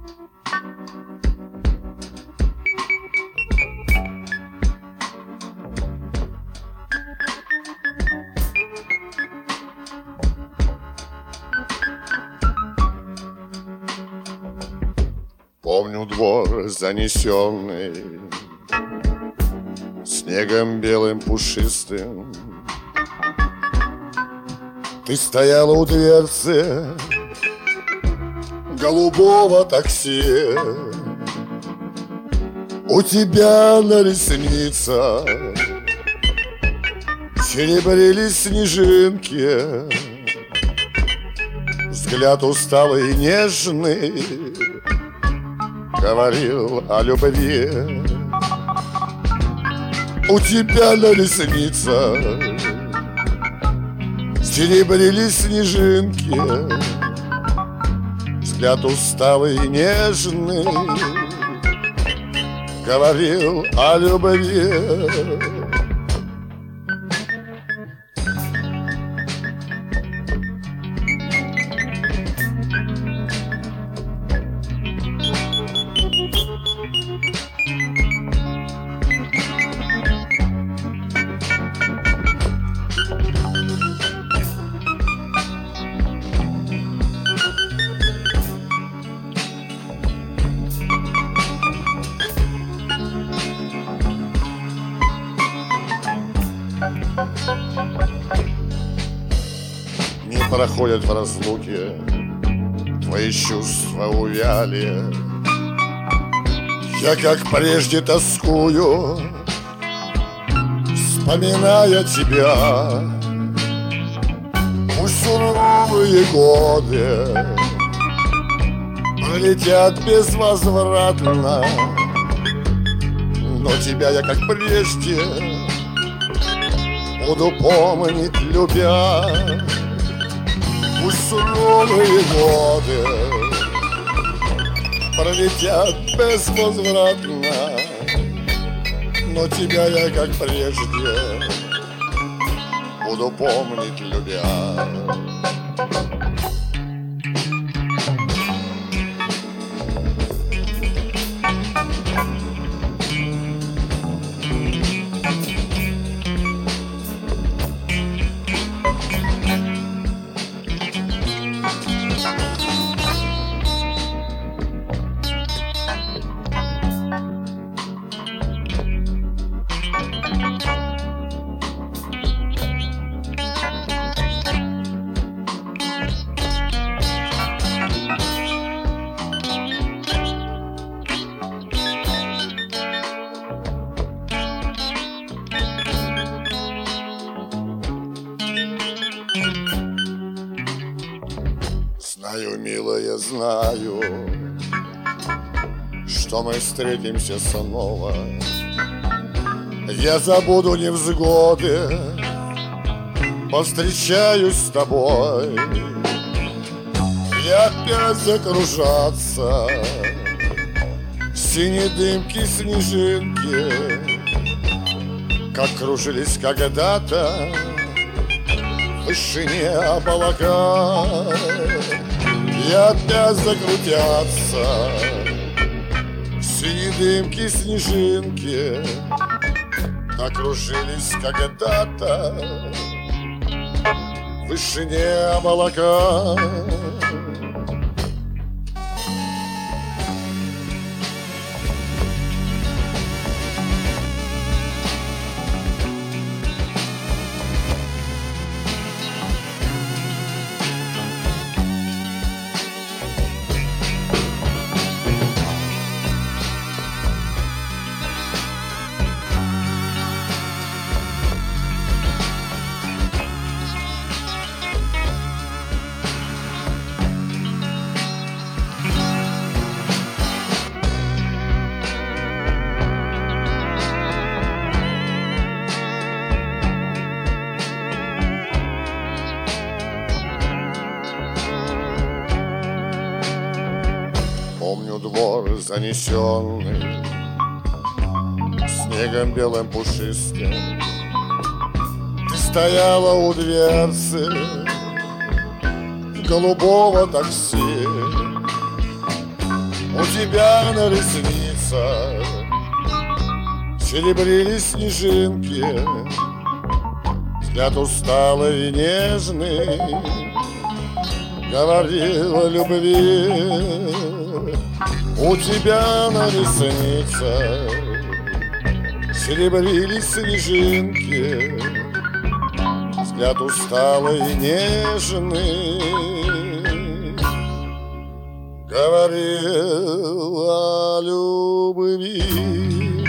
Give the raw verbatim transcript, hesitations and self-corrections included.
Помню двор, занесенный снегом белым пушистым. Ты стояла у дверцы голубого такси. У тебя на ресницах серебрились снежинки. Взгляд усталый и нежный говорил о любви. У тебя на ресницах серебрились снежинки. Взгляд усталый и нежный говорил о любви. Не проходят в разлуке твои чувства увяли. Я, как прежде, тоскую, вспоминая тебя. Пусть суровые годы пролетят безвозвратно, но тебя я, как прежде, буду помнить, любя. Пусть суровые годы пролетят безвозвратно, но тебя я, как прежде, буду помнить, любя. Знаю, милая, знаю, что мы встретимся снова. Я забуду невзгоды, повстречаюсь с тобой. И опять закружатся синие дымки, снежинки, как кружились когда-то в вышине облака. И опять закрутятся синие дымки, снежинки, как кружились когда-то в вышине облака. Помню двор, занесенный снегом белым пушистым. Ты стояла у дверцы голубого такси. У тебя на ресницах серебрились снежинки, взгляд усталый и нежный говорил о любви. У тебя на ресницах серебрились снежинки, взгляд усталый и нежный говорил о любви.